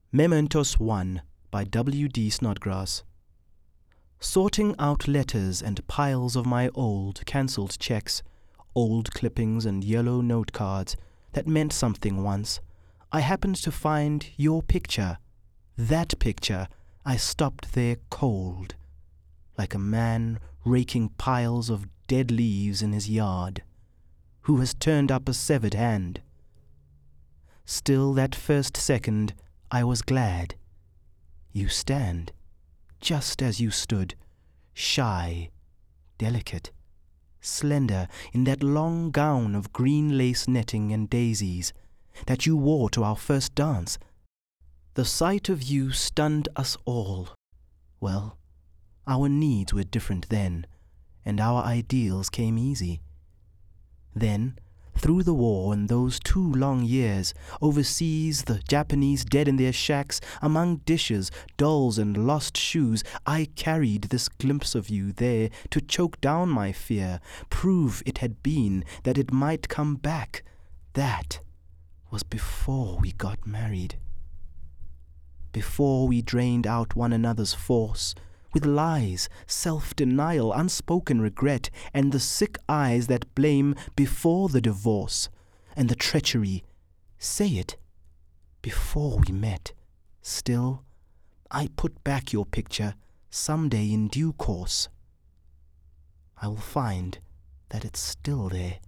Mementos 1 by W.D. Snodgrass. Sorting out letters and piles of my old cancelled checks, old clippings and yellow note cards that meant something once, I happened to find your picture. That picture. I stopped there cold, like a man raking piles of dead leaves in his yard, who has turned up a severed hand. Still, that first second, I was glad. You stand, just as you stood, shy, delicate, slender, in that long gown of green lace netting and daisies that you wore to our first dance. The sight of you stunned us all. Well, our needs were different then, and our ideals came easy. Then, through the war and those 2 long years, overseas, the Japanese dead in their shacks, among dishes, dolls, and lost shoes, I carried this glimpse of you there to choke down my fear, prove it had been, that it might come back. That was before we got married. Before we drained out one another's force, with lies, self-denial, unspoken regret, and the sick eyes that blame before the divorce, and the treachery, say it, before we met. Still, I put back your picture someday in due course. I will find that it's still there.